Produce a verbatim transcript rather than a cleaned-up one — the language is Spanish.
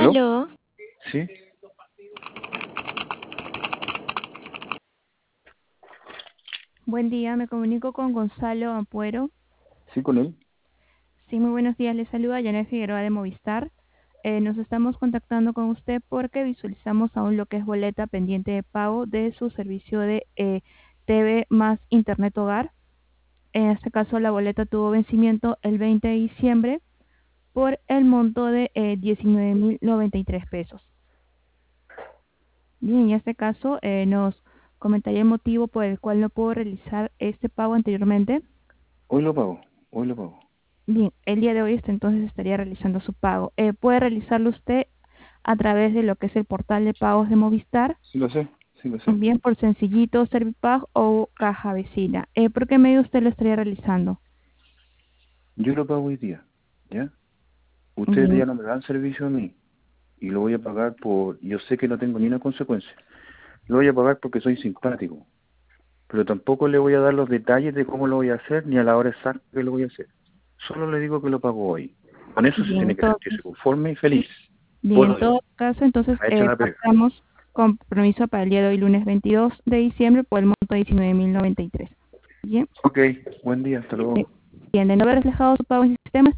¿Aló? Aló, ¿Sí? Buen día, me comunico con Gonzalo Ampuero. ¿Sí con él? Sí, muy buenos días, le saluda Janet Figueroa de Movistar. Eh, nos estamos contactando con usted porque visualizamos aún lo que es boleta pendiente de pago de su servicio de eh, T V más Internet Hogar. En este caso, la boleta tuvo vencimiento el veinte de diciembre por el monto de eh, diecinueve mil noventa y tres pesos. Bien, en este caso eh, nos comentaría el motivo por el cual no pudo realizar este pago anteriormente. Hoy lo pago, hoy lo pago. Bien, el día de hoy este entonces estaría realizando su pago. Eh, puede realizarlo usted a través de lo que es el portal de pagos de Movistar, Sí lo sé, sí lo sé. bien por Sencillito, Servipag o Caja Vecina. Eh, ¿Por qué medio usted lo estaría realizando? Yo lo pago hoy día, ¿ya? Ustedes Bien, ya no me dan servicio a mí y lo voy a pagar por... Yo sé que no tengo ni una consecuencia. Lo voy a pagar porque soy simpático, pero tampoco le voy a dar los detalles de cómo lo voy a hacer ni a la hora exacta que lo voy a hacer. Solo le digo que lo pago hoy. Con eso se bien, tiene que entonces, sentirse conforme y feliz. bien, en Puedo ir todo caso, entonces a echar eh, la pega. pactamos compromiso para el día de hoy, lunes veintidós de diciembre, por el monto de diecinueve mil noventa y tres. Bien, Ok, buen día, hasta eh, luego. bien, de no haber reflejado su pago en el sistema,